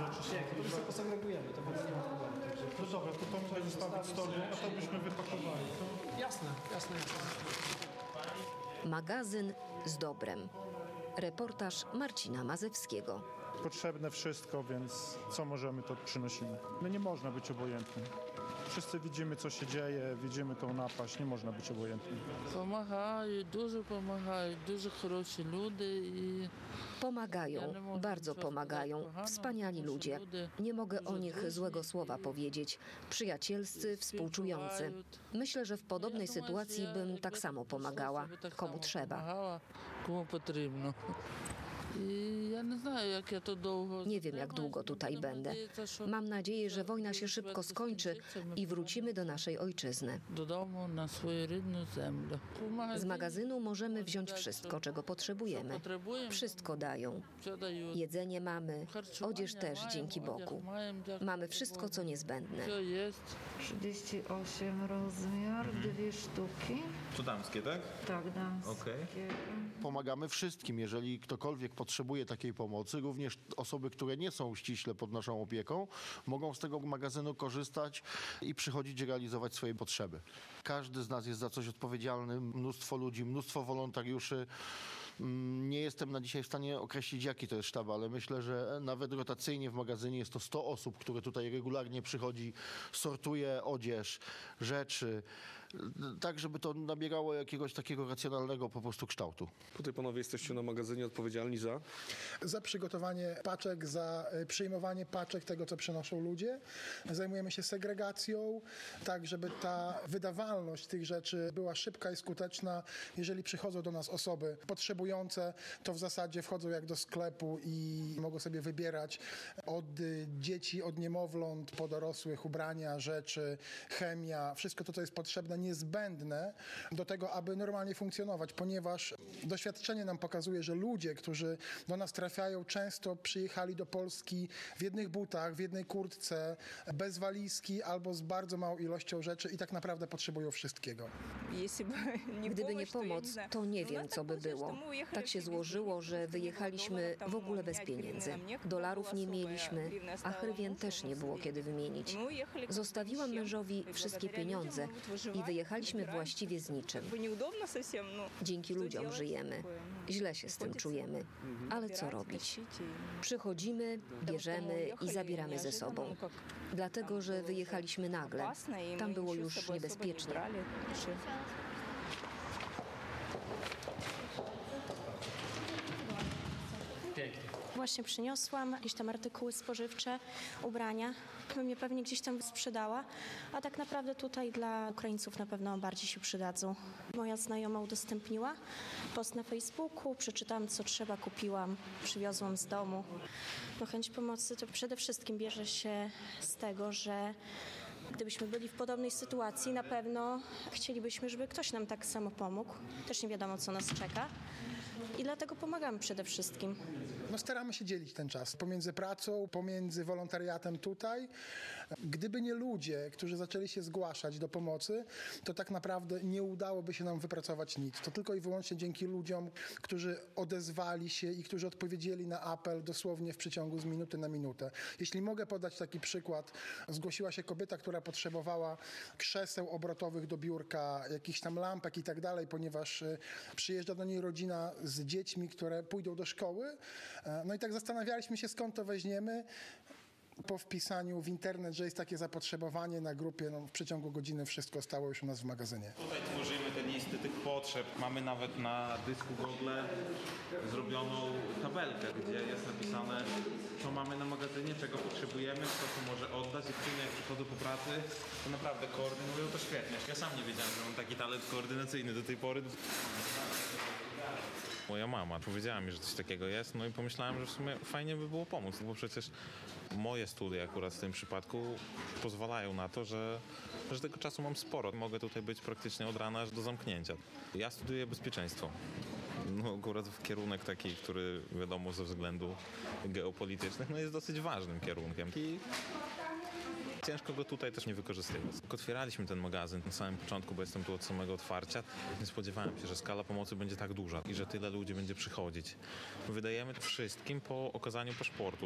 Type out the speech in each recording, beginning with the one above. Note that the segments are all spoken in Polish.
rzeczy są. Jak to sobie posegregujemy, to będzie nie ma problemu. No dobra, to mogę zostawić stolik, a to byśmy wypakowali. To... Jasne. Magazyn z dobrem. Reportaż Marcina Mazewskiego. Potrzebne wszystko, więc co możemy, to przynosimy. No nie można być obojętnym. Wszyscy widzimy, co się dzieje, widzimy tą napaść, nie można być obojętnym. Pomagają, dużo хороші люди. Pomagają, bardzo pomagają. Wspaniali ludzie. Nie mogę o nich złego słowa powiedzieć. Przyjacielscy, współczujący. Myślę, że w podobnej sytuacji bym tak samo pomagała, komu trzeba. Komu potrzebno. Nie wiem, jak długo tutaj będę. Mam nadzieję, że wojna się szybko skończy i wrócimy do naszej ojczyzny. Z magazynu możemy wziąć wszystko, czego potrzebujemy. Wszystko dają. Jedzenie mamy, odzież też dzięki Bogu. Mamy wszystko, co niezbędne. 38 rozmiar, 2 sztuki. To damskie, tak? Tak, damskie. Okay. Pomagamy wszystkim, jeżeli ktokolwiek potrzebuje takiej pomocy, również osoby, które nie są ściśle pod naszą opieką, mogą z tego magazynu korzystać i przychodzić i realizować swoje potrzeby. Każdy z nas jest za coś odpowiedzialny, mnóstwo ludzi, mnóstwo wolontariuszy. Nie jestem na dzisiaj w stanie określić, jaki to jest sztab, ale myślę, że nawet rotacyjnie w magazynie jest to 100 osób, które tutaj regularnie przychodzi, sortuje odzież, rzeczy, tak żeby to nabierało jakiegoś takiego racjonalnego po prostu kształtu. Tutaj panowie jesteście na magazynie odpowiedzialni za przygotowanie paczek, za przyjmowanie paczek tego, co przynoszą ludzie. Zajmujemy się segregacją, tak żeby ta wydawalność tych rzeczy była szybka i skuteczna. Jeżeli przychodzą do nas osoby potrzebujące, to w zasadzie wchodzą jak do sklepu i mogą sobie wybierać od dzieci, od niemowląt po dorosłych ubrania, rzeczy, chemia, wszystko to, co jest potrzebne, niezbędne do tego, aby normalnie funkcjonować, ponieważ doświadczenie nam pokazuje, że ludzie, którzy do nas trafiają, często przyjechali do Polski w jednych butach, w jednej kurtce, bez walizki albo z bardzo małą ilością rzeczy i tak naprawdę potrzebują wszystkiego. Gdyby nie pomoc, to nie wiem, co by było. Tak się złożyło, że wyjechaliśmy w ogóle bez pieniędzy. Dolarów nie mieliśmy, a hrywien też nie było kiedy wymienić. Zostawiłam mężowi wszystkie pieniądze i wyjechaliśmy właściwie z niczym. Dzięki ludziom żyjemy. Źle się z tym czujemy. Ale co robić? Przychodzimy, bierzemy i zabieramy ze sobą. Dlatego, że wyjechaliśmy nagle. Tam było już niebezpiecznie. Właśnie przyniosłam jakieś tam artykuły spożywcze, ubrania. Bym je pewnie gdzieś tam sprzedała, a tak naprawdę tutaj dla Ukraińców na pewno bardziej się przydadzą. Moja znajoma udostępniła post na Facebooku, przeczytałam co trzeba, kupiłam, przywiozłam z domu. No, chęć pomocy to przede wszystkim bierze się z tego, że gdybyśmy byli w podobnej sytuacji, na pewno chcielibyśmy, żeby ktoś nam tak samo pomógł. Też nie wiadomo, co nas czeka. I dlatego pomagamy przede wszystkim. No, staramy się dzielić ten czas pomiędzy pracą, pomiędzy wolontariatem tutaj. Gdyby nie ludzie, którzy zaczęli się zgłaszać do pomocy, to tak naprawdę nie udałoby się nam wypracować nic. To tylko i wyłącznie dzięki ludziom, którzy odezwali się i którzy odpowiedzieli na apel dosłownie w przeciągu z minuty na minutę. Jeśli mogę podać taki przykład, zgłosiła się kobieta, która potrzebowała krzeseł obrotowych do biurka, jakichś tam lampek i tak dalej, ponieważ przyjeżdża do niej rodzina z dziećmi, które pójdą do szkoły. No i tak zastanawialiśmy się, skąd to weźmiemy. Po wpisaniu w internet, że jest takie zapotrzebowanie na grupie, no w przeciągu godziny wszystko stało już u nas w magazynie. Tutaj tworzymy te listy tych potrzeb. Mamy nawet na dysku Google zrobioną tabelkę, gdzie jest napisane, co mamy na magazynie, czego potrzebujemy, kto to może oddać. Dziewczyny jak przychodzą po pracy, to naprawdę koordynują to świetnie. Ja sam nie wiedziałem, że mam taki talent koordynacyjny do tej pory. Moja mama powiedziała mi, że coś takiego jest, no i pomyślałem, że w sumie fajnie by było pomóc, bo przecież moje studia akurat w tym przypadku pozwalają na to, że tego czasu mam sporo. Mogę tutaj być praktycznie od rana aż do zamknięcia. Ja studiuję bezpieczeństwo. No akurat w kierunek taki, który wiadomo ze względu geopolitycznych, no jest dosyć ważnym kierunkiem. I ciężko go tutaj też nie wykorzystywać. Jak otwieraliśmy ten magazyn na samym początku, bo jestem tu od samego otwarcia, nie spodziewałem się, że skala pomocy będzie tak duża i że tyle ludzi będzie przychodzić. Wydajemy wszystkim po okazaniu paszportu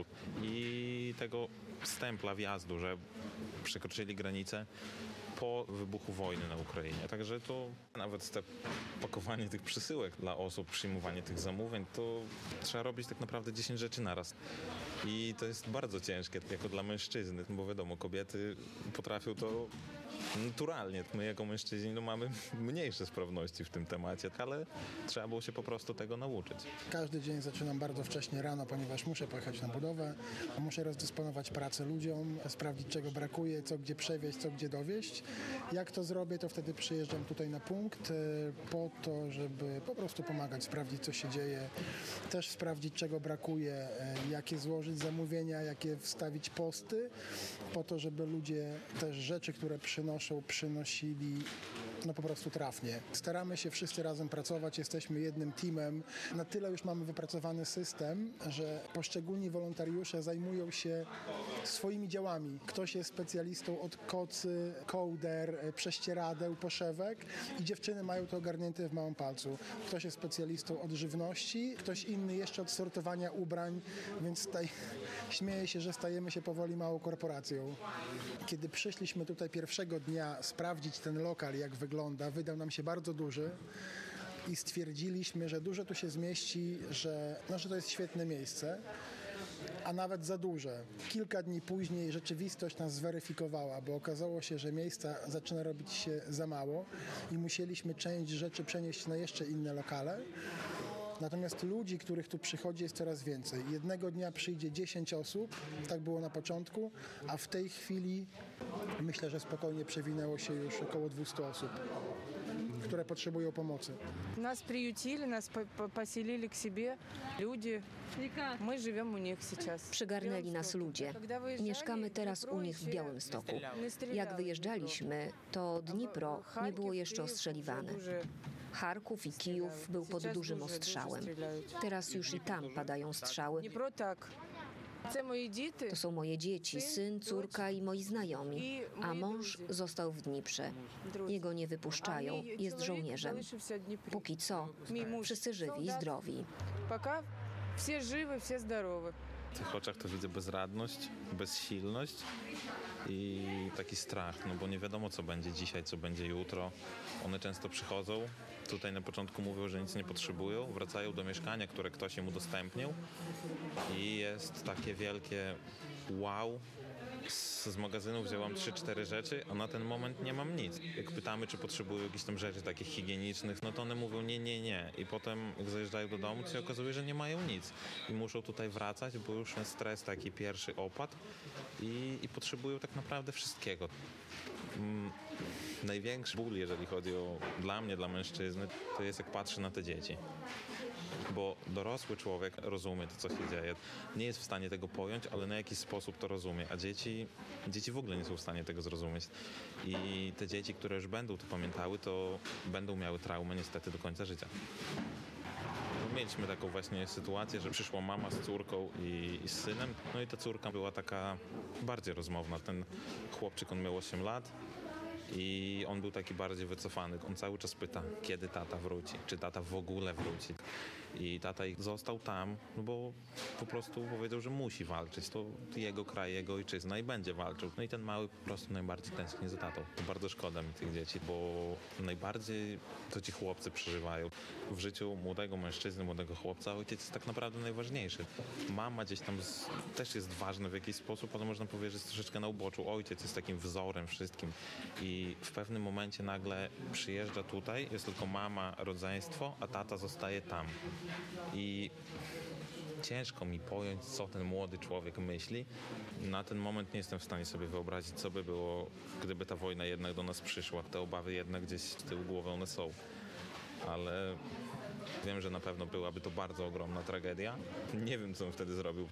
i tego stempla wjazdu, że przekroczyli granicę po wybuchu wojny na Ukrainie. Także to nawet te pakowanie tych przesyłek dla osób, przyjmowanie tych zamówień, to trzeba robić tak naprawdę 10 rzeczy naraz. I to jest bardzo ciężkie, jako dla mężczyzny, bo wiadomo, kobiety potrafią to naturalnie. My jako mężczyźni mamy mniejsze sprawności w tym temacie, ale trzeba było się po prostu tego nauczyć. Każdy dzień zaczynam bardzo wcześnie rano, ponieważ muszę pojechać na budowę, muszę rozdysponować pracę ludziom, sprawdzić czego brakuje, co gdzie przewieźć, co gdzie dowieźć. Jak to zrobię, to wtedy przyjeżdżam tutaj na punkt po to, żeby po prostu pomagać, sprawdzić co się dzieje, też sprawdzić czego brakuje, jakie złożyć zamówienia, jakie wstawić posty, po to, żeby ludzie też rzeczy, które przynosili po prostu trafnie. Staramy się wszyscy razem pracować, jesteśmy jednym teamem. Na tyle już mamy wypracowany system, że poszczególni wolontariusze zajmują się swoimi działami. Ktoś jest specjalistą od kocy, kołder, prześcieradeł, poszewek i dziewczyny mają to ogarnięte w małym palcu. Ktoś jest specjalistą od żywności, ktoś inny jeszcze od sortowania ubrań, więc śmieję się, że stajemy się powoli małą korporacją. Kiedy przyszliśmy tutaj pierwszego dnia sprawdzić ten lokal, jak wygląda, wydał nam się bardzo duży i stwierdziliśmy, że dużo tu się zmieści, że to jest świetne miejsce, a nawet za duże. Kilka dni później rzeczywistość nas zweryfikowała, bo okazało się, że miejsca zaczyna robić się za mało i musieliśmy część rzeczy przenieść na jeszcze inne lokale. Natomiast ludzi, których tu przychodzi, jest coraz więcej. Jednego dnia przyjdzie 10 osób, tak było na początku, a w tej chwili myślę, że spokojnie przewinęło się już około 200 osób, które potrzebują pomocy. Nas приютили, nas поселили к себе люди. My żyjemy u nich сейчас. Przygarnęli nas ludzie. Mieszkamy teraz u nich w Białymstoku. Jak wyjeżdżaliśmy, to Dnipro nie było jeszcze ostrzeliwane. Charków i Kijów był pod dużym ostrzałem. Teraz już i tam padają strzały. To są moje dzieci, syn, córka i moi znajomi, a mąż został w Dniprze. Jego nie wypuszczają, jest żołnierzem. Póki co, wszyscy żywi i zdrowi. Wszyscy żywi, wszyscy zdrowi. W tych oczach to widzę bezradność, bezsilność i taki strach, bo nie wiadomo co będzie dzisiaj, co będzie jutro. One często przychodzą, tutaj na początku mówią, że nic nie potrzebują, wracają do mieszkania, które ktoś im udostępnił i jest takie wielkie wow. Z magazynu wzięłam 3-4 rzeczy, a na ten moment nie mam nic. Jak pytamy, czy potrzebują jakichś tam rzeczy takich higienicznych, to one mówią nie. I potem jak zajeżdżają do domu, to się okazuje, że nie mają nic. I muszą tutaj wracać, bo już jest stres taki pierwszy opad i potrzebują tak naprawdę wszystkiego. Największy ból, jeżeli chodzi dla mnie, dla mężczyzny, to jest jak patrzę na te dzieci. Bo dorosły człowiek rozumie to, co się dzieje. Nie jest w stanie tego pojąć, ale na jakiś sposób to rozumie. A dzieci w ogóle nie są w stanie tego zrozumieć. I te dzieci, które już będą to pamiętały, to będą miały traumę niestety do końca życia. Mieliśmy taką właśnie sytuację, że przyszła mama z córką i z synem. No i ta córka była taka bardziej rozmowna. Ten chłopczyk, on miał 8 lat. I on był taki bardziej wycofany. On cały czas pyta, kiedy tata wróci, czy tata w ogóle wróci. I tata został tam, bo po prostu powiedział, że musi walczyć. To jego kraj, jego ojczyzna i będzie walczył. No i ten mały po prostu najbardziej tęskni za tatą. To bardzo szkoda mi tych dzieci, bo najbardziej to ci chłopcy przeżywają. W życiu młodego mężczyzny, młodego chłopca ojciec jest tak naprawdę najważniejszy. Mama gdzieś tam też jest ważna w jakiś sposób, ale można powiedzieć, że jest troszeczkę na uboczu. Ojciec jest takim wzorem wszystkim. I w pewnym momencie nagle przyjeżdża tutaj, jest tylko mama, rodzeństwo, a tata zostaje tam. I ciężko mi pojąć, co ten młody człowiek myśli. Na ten moment nie jestem w stanie sobie wyobrazić, co by było, gdyby ta wojna jednak do nas przyszła. Te obawy jednak gdzieś z tyłu głowy one są. Ale wiem, że na pewno byłaby to bardzo ogromna tragedia. Nie wiem, co bym wtedy zrobił.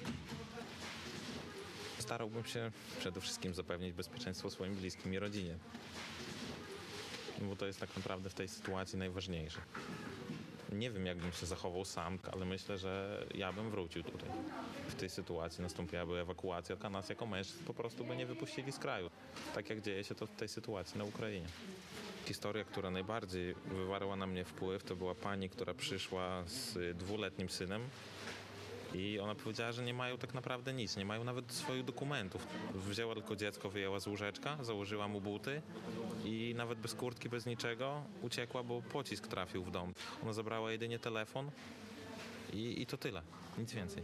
Starałbym się przede wszystkim zapewnić bezpieczeństwo swoim bliskim i rodzinie. Bo to jest tak naprawdę w tej sytuacji najważniejsze. Nie wiem, jak bym się zachował sam, ale myślę, że ja bym wrócił tutaj. W tej sytuacji nastąpiłaby ewakuacja, a nas jako mężczyzn po prostu by nie wypuścili z kraju. Tak jak dzieje się to w tej sytuacji na Ukrainie. Historia, która najbardziej wywarła na mnie wpływ, to była pani, która przyszła z 2-letnim synem i ona powiedziała, że nie mają tak naprawdę nic, nie mają nawet swoich dokumentów. Wzięła tylko dziecko, wyjęła z łóżeczka, założyła mu buty i nawet bez kurtki, bez niczego uciekła, bo pocisk trafił w dom. Ona zabrała jedynie telefon i to tyle, nic więcej.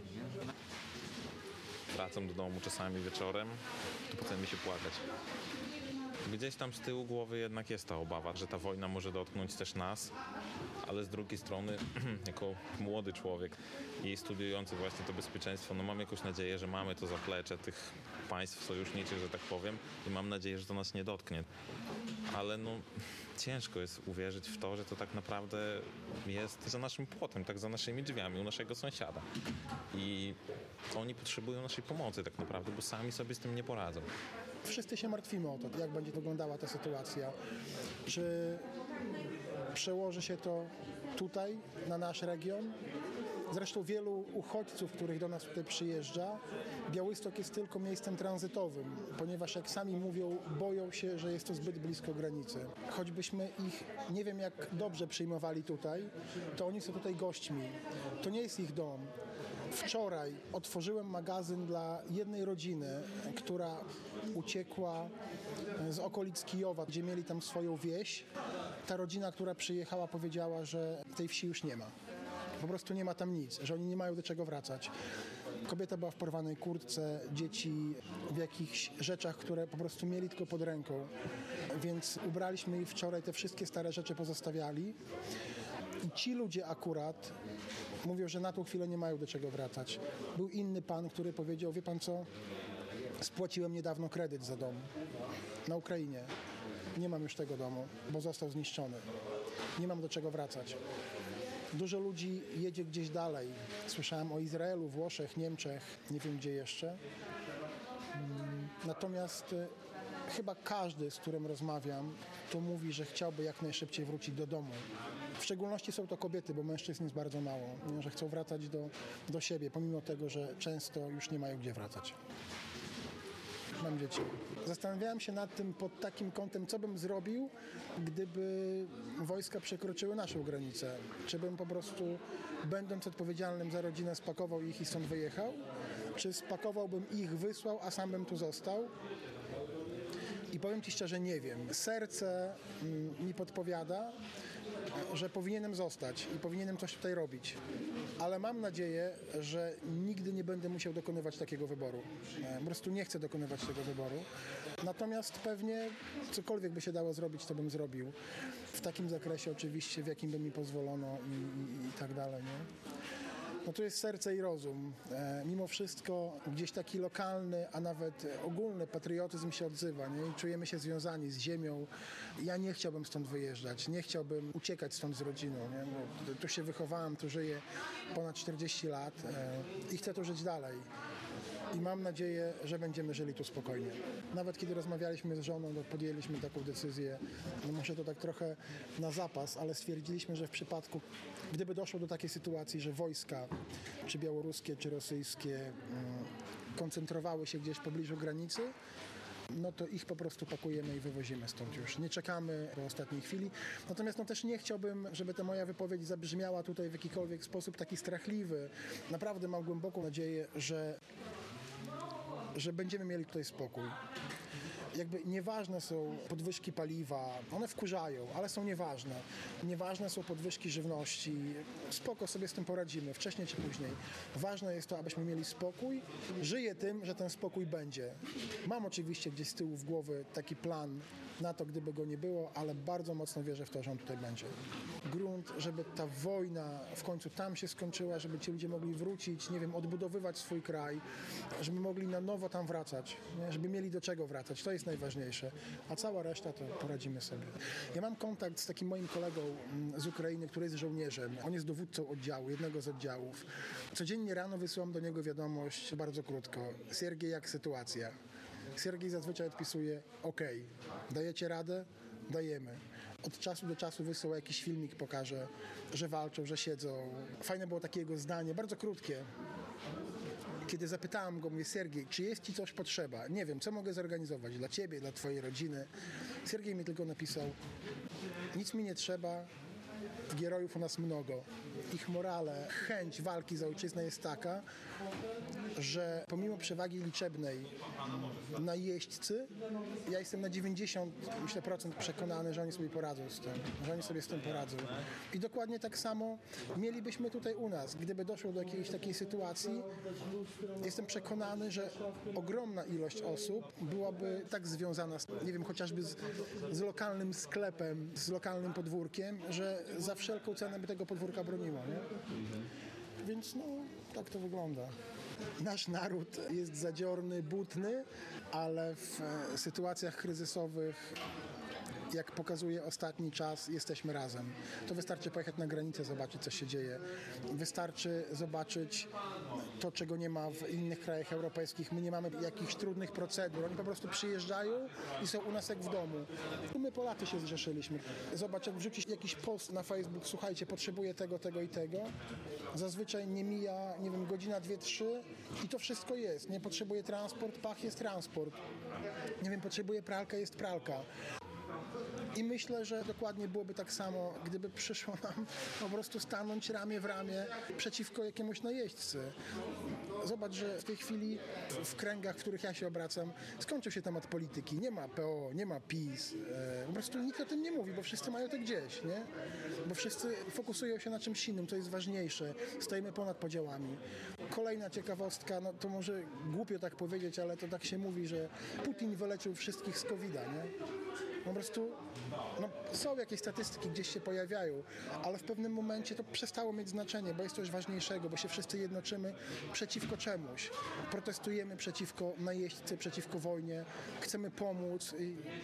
Wracam do domu czasami wieczorem, to potem mi się płakać. Gdzieś tam z tyłu głowy jednak jest ta obawa, że ta wojna może dotknąć też nas, ale z drugiej strony, jako młody człowiek i studiujący właśnie to bezpieczeństwo, no mam jakąś nadzieję, że mamy to zaplecze tych państw sojuszniczych, że tak powiem, i mam nadzieję, że to nas nie dotknie. Ale no ciężko jest uwierzyć w to, że to tak naprawdę jest za naszym płotem, tak za naszymi drzwiami, u naszego sąsiada. I oni potrzebują naszej pomocy tak naprawdę, bo sami sobie z tym nie poradzą. Wszyscy się martwimy o to, jak będzie wyglądała ta sytuacja. Czy przełoży się to tutaj, na nasz region? Zresztą wielu uchodźców, których do nas tutaj przyjeżdża, Białystok jest tylko miejscem tranzytowym, ponieważ jak sami mówią, boją się, że jest to zbyt blisko granicy. Choćbyśmy ich nie wiem jak dobrze przyjmowali tutaj, to oni są tutaj gośćmi. To nie jest ich dom. Wczoraj otworzyłem magazyn dla jednej rodziny, która uciekła z okolic Kijowa, gdzie mieli tam swoją wieś. Ta rodzina, która przyjechała, powiedziała, że tej wsi już nie ma. Po prostu nie ma tam nic, że oni nie mają do czego wracać. Kobieta była w porwanej kurtce, dzieci w jakichś rzeczach, które po prostu mieli tylko pod ręką. Więc ubraliśmy ich wczoraj, te wszystkie stare rzeczy pozostawiali. I ci ludzie akurat mówią, że na tą chwilę nie mają do czego wracać. Był inny pan, który powiedział, wie pan co, spłaciłem niedawno kredyt za dom na Ukrainie. Nie mam już tego domu, bo został zniszczony. Nie mam do czego wracać. Dużo ludzi jedzie gdzieś dalej. Słyszałem o Izraelu, Włoszech, Niemczech, nie wiem gdzie jeszcze. Natomiast chyba każdy, z którym rozmawiam, to mówi, że chciałby jak najszybciej wrócić do domu. W szczególności są to kobiety, bo mężczyzn jest bardzo mało, że chcą wracać do siebie, pomimo tego, że często już nie mają gdzie wracać. Mam dzieci. Zastanawiałem się nad tym pod takim kątem, co bym zrobił, gdyby wojska przekroczyły naszą granicę. Czy bym po prostu, będąc odpowiedzialnym za rodzinę, spakował ich i stąd wyjechał? Czy spakowałbym ich, wysłał, a sam bym tu został? I powiem Ci szczerze, nie wiem. Serce mi podpowiada, że powinienem zostać i powinienem coś tutaj robić. Ale mam nadzieję, że nigdy nie będę musiał dokonywać takiego wyboru. Po prostu nie chcę dokonywać tego wyboru. Natomiast pewnie cokolwiek by się dało zrobić, to bym zrobił. W takim zakresie oczywiście, w jakim by mi pozwolono i tak dalej. Nie? No tu jest serce i rozum. Mimo wszystko gdzieś taki lokalny, a nawet ogólny patriotyzm się odzywa, nie? I czujemy się związani z ziemią. Ja nie chciałbym stąd wyjeżdżać, nie chciałbym uciekać stąd z rodziną. Nie? Bo tu się wychowałem, tu żyję ponad 40 lat i chcę tu żyć dalej. I mam nadzieję, że będziemy żyli tu spokojnie. Nawet kiedy rozmawialiśmy z żoną, to podjęliśmy taką decyzję, no może to tak trochę na zapas, ale stwierdziliśmy, że w przypadku, gdyby doszło do takiej sytuacji, że wojska, czy białoruskie, czy rosyjskie, koncentrowały się gdzieś w pobliżu granicy, no to ich po prostu pakujemy i wywozimy stąd już. Nie czekamy do ostatniej chwili. Natomiast no też nie chciałbym, żeby ta moja wypowiedź zabrzmiała tutaj w jakikolwiek sposób taki strachliwy. Naprawdę mam głęboką nadzieję, że będziemy mieli tutaj spokój. Jakby nieważne są podwyżki paliwa, one wkurzają, ale są nieważne. Nieważne są podwyżki żywności, spoko sobie z tym poradzimy, wcześniej czy później. Ważne jest to, abyśmy mieli spokój. Żyję tym, że ten spokój będzie. Mam oczywiście gdzieś z tyłu w głowy taki plan na to, gdyby go nie było, ale bardzo mocno wierzę w to, że on tutaj będzie. Grunt, żeby ta wojna w końcu tam się skończyła, żeby ci ludzie mogli wrócić, nie wiem, odbudowywać swój kraj, żeby mogli na nowo tam wracać, nie? Żeby mieli do czego wracać. To jest najważniejsze, a cała reszta to poradzimy sobie. Ja mam kontakt z takim moim kolegą z Ukrainy, który jest żołnierzem. On jest dowódcą oddziału, jednego z oddziałów. Codziennie rano wysyłam do niego wiadomość bardzo krótko. Siergiej, jak sytuacja? Siergiej zazwyczaj odpisuje OK. Dajecie radę? Dajemy. od czasu do czasu wysyła jakiś filmik, pokaże, że walczą, że siedzą. Fajne było takie jego zdanie, bardzo krótkie. Kiedy zapytałem go, mówię, Sergiej, czy jest ci coś potrzeba? Nie wiem, co mogę zorganizować dla ciebie, dla twojej rodziny. Sergiej mi tylko napisał, nic mi nie trzeba, Gierojów u nas mnogo. Ich morale, chęć walki za ojczyznę jest taka, że pomimo przewagi liczebnej na jeźdźcy, ja jestem na 90% przekonany, że oni sobie poradzą z tym, że oni sobie z tym poradzą. I dokładnie tak samo mielibyśmy tutaj u nas. Gdyby doszło do jakiejś takiej sytuacji, jestem przekonany, że ogromna ilość osób byłaby tak związana, nie wiem, chociażby z lokalnym sklepem, z lokalnym podwórkiem, że za wszelką cenę by tego podwórka broniło, nie? Więc no, tak to wygląda. Nasz naród jest zadziorny, butny, ale w sytuacjach kryzysowych, jak pokazuje ostatni czas, jesteśmy razem. To wystarczy pojechać na granicę, zobaczyć, co się dzieje. Wystarczy zobaczyć to, czego nie ma w innych krajach europejskich. My nie mamy jakichś trudnych procedur. Oni po prostu przyjeżdżają i są u nas jak w domu. My Polacy się zrzeszyliśmy. Zobacz, jak wrzucić jakiś post na Facebook, słuchajcie, potrzebuję tego, tego i tego. Zazwyczaj nie mija, nie wiem, godzina, 2-3 i to wszystko jest. Nie potrzebuję transport, pach, jest transport. Nie wiem, potrzebuję pralka, jest pralka. I myślę, że dokładnie byłoby tak samo, gdyby przyszło nam po prostu stanąć ramię w ramię przeciwko jakiemuś najeźdźcy. Zobacz, że w tej chwili w kręgach, w których ja się obracam, skończył się temat polityki. Nie ma PO, nie ma PiS. Po prostu nikt o tym nie mówi, bo wszyscy mają to gdzieś, nie? Bo wszyscy fokusują się na czymś innym, co jest ważniejsze. Stoimy ponad podziałami. Kolejna ciekawostka, no to może głupio tak powiedzieć, ale to tak się mówi, że Putin wyleczył wszystkich z COVID-a, nie? Po prostu są jakieś statystyki, gdzieś się pojawiają, ale w pewnym momencie to przestało mieć znaczenie, bo jest coś ważniejszego, bo się wszyscy jednoczymy przeciwko czemuś. Protestujemy przeciwko najeźdźcy, przeciwko wojnie, chcemy pomóc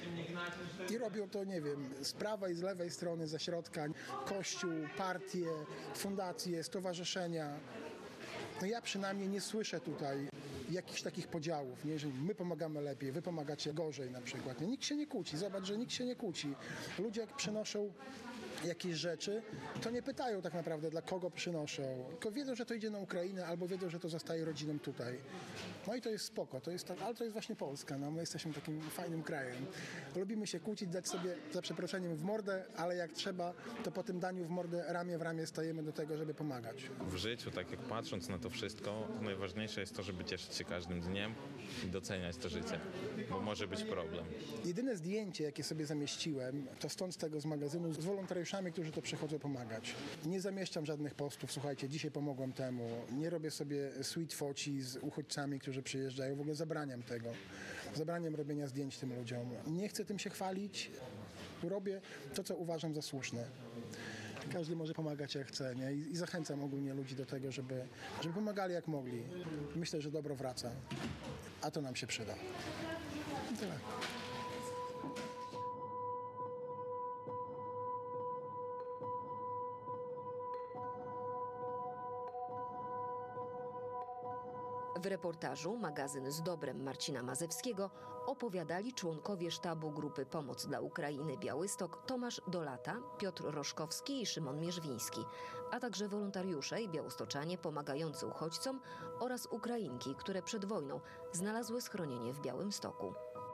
i robią to, nie wiem, z prawej, z lewej strony, ze środka, Kościół, partie, fundacje, stowarzyszenia. No ja przynajmniej nie słyszę tutaj jakichś takich podziałów, nie? Że my pomagamy lepiej, wy pomagacie gorzej na przykład. Nie? Nikt się nie kłóci, zobacz, że nikt się nie kłóci. Ludzie jak przynoszą jakieś rzeczy, to nie pytają tak naprawdę, dla kogo przynoszą, tylko wiedzą, że to idzie na Ukrainę, albo wiedzą, że to zostaje rodzinom tutaj. No i to jest spoko, to jest tak, ale to jest właśnie Polska, no my jesteśmy takim fajnym krajem. Lubimy się kłócić, dać sobie za przeproszeniem w mordę, ale jak trzeba, to po tym daniu w mordę ramię w ramię stajemy do tego, żeby pomagać. W życiu, tak jak patrząc na to wszystko, najważniejsze jest to, żeby cieszyć się każdym dniem i doceniać to życie, bo może być problem. Jedyne zdjęcie, jakie sobie zamieściłem, to stąd z tego z magazynu, z wolontariuszami, którzy to przychodzą pomagać. Nie zamieszczam żadnych postów, słuchajcie, dzisiaj pomogłem temu. Nie robię sobie sweet foci z uchodźcami, którzy przyjeżdżają. W ogóle zabraniam tego. Zabraniam robienia zdjęć tym ludziom. Nie chcę tym się chwalić. Robię to, co uważam za słuszne. Każdy może pomagać jak chce, nie? I zachęcam ogólnie ludzi do tego, żeby pomagali jak mogli. Myślę, że dobro wraca, a to nam się przyda. I tyle. W reportażu Magazyn z dobrem Marcina Mazewskiego opowiadali członkowie sztabu grupy Pomoc dla Ukrainy Białystok Tomasz Dolata, Piotr Roszkowski i Szymon Mierzwiński, a także wolontariusze i białostoczanie pomagający uchodźcom oraz Ukrainki, które przed wojną znalazły schronienie w Białymstoku.